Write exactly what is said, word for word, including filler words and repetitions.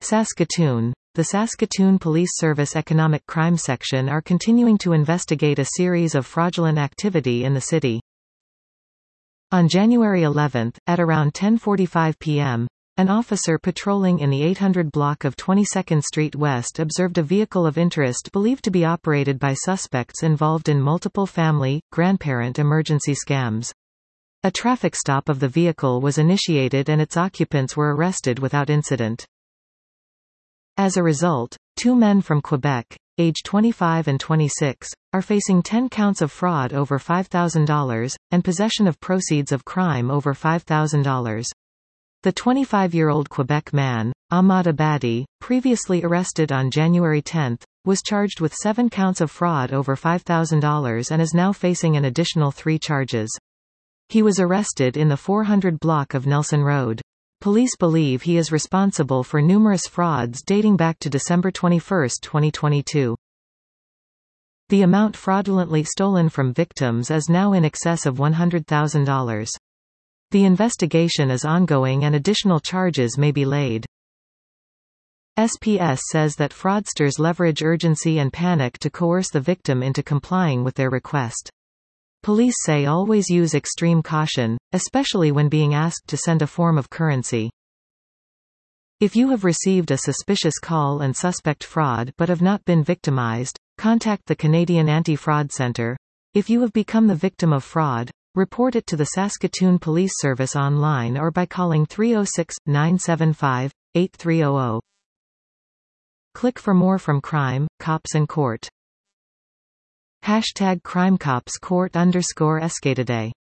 Saskatoon. The Saskatoon Police Service Economic Crime Section are continuing to investigate a series of fraudulent activity in the city. On January eleventh, at around ten forty-five p m, an officer patrolling in the eight hundred block of twenty-second Street West observed a vehicle of interest believed to be operated by suspects involved in multiple family, grandparent emergency scams. A traffic stop of the vehicle was initiated and its occupants were arrested without incident. As a result, two men from Quebec, age twenty-five and twenty-six, are facing ten counts of fraud over five thousand dollars, and possession of proceeds of crime over five thousand dollars. The twenty-five-year-old Quebec man, Ahmad Abadi, previously arrested on January tenth, was charged with seven counts of fraud over five thousand dollars and is now facing an additional three charges. He was arrested in the four hundred block of Nelson Road. Police believe he is responsible for numerous frauds dating back to December twenty-first, twenty twenty-two. The amount fraudulently stolen from victims is now in excess of one hundred thousand dollars. The investigation is ongoing and additional charges may be laid. S P S says that fraudsters leverage urgency and panic to coerce the victim into complying with their request. Police say always use extreme caution, especially when being asked to send a form of currency. If you have received a suspicious call and suspect fraud but have not been victimized, contact the Canadian Anti-Fraud Centre. If you have become the victim of fraud, report it to the Saskatoon Police Service online or by calling three oh six, nine seven five, eight three hundred. Click for more from Crime, Cops and Court. Hashtag CrimeCopsCourt underscore Escataday